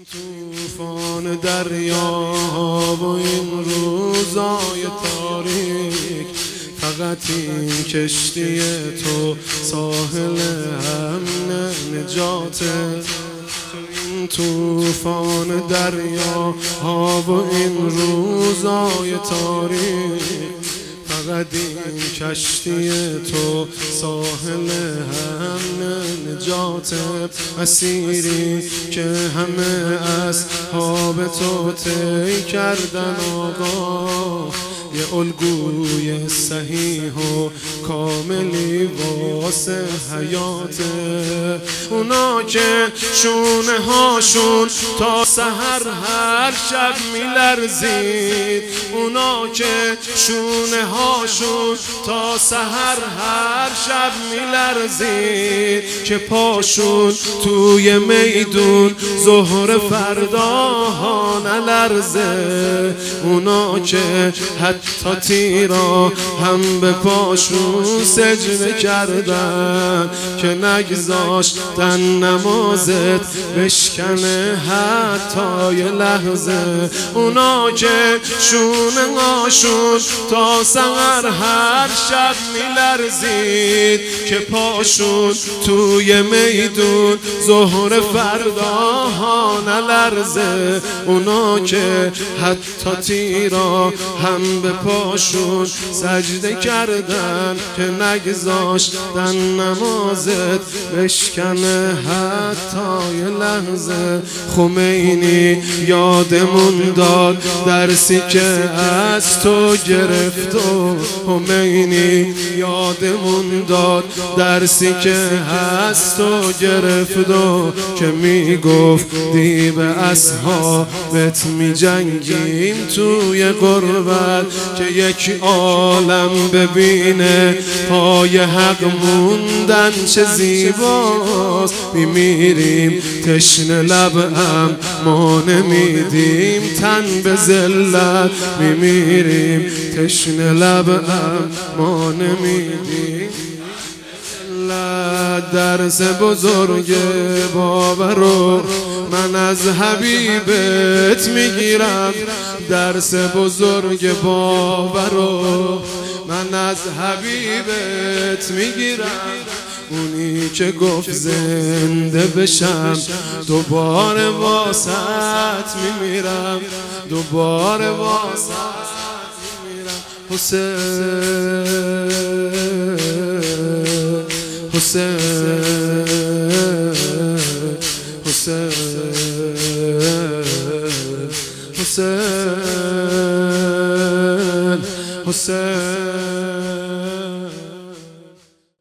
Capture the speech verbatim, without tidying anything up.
طوفان دریاها و این روزای تاریک، فقط این کشتی تو ساحل امن نجاته. این طوفان دریاها و این روزای تاریک، فقط این کشتی تو ساحل امن نجات. مسیری که همه اصحاب تو طی کردن آقا، یه الگوی صحیح و کاملی واسه حیاته. اونا که شونه هاشون تا سحر هر شب میلرزید، اونا که شونه هاشون تا سحر هر شب میلرزید، که پاشون توی میدون ظهر فردا نلرزه. اونا که حتی تیرا هم به پاشون سجده کردن، که نگذاشتن نمازت بشکنه حتی یه لحظه. اونا که شونه هاشون تا سحر هر شب میلرزید، که پاشون توی میدون ظهر فردا ها نلرزه. اونا که حتی تیرا هم به پاشون سجده کردن، که نگذاشتن نمازت بشکنه حتی یه لحظه. خمینی یادمون داد درسی که از تو گرفت، و خمینی یادمون داد درسی که از تو گرفت، و که میگفتی به اصحابت میجنگیم توی غربت، که یک عالم ببینه پای حق موندن چه زیباست. میمیریم تشنه لب اما نمیدیم تن به ذلت، میمیریم تشنه لب اما نمیدیم. درس بزرگ باورو من از حبیبت میگیرم، درس بزرگ باورو من از حبیبت میگیرم. اونی که گفت زنده بشم دوباره واسط میمیرم، دوباره واسط میمیرم. حسین حسین حسین حسین حسین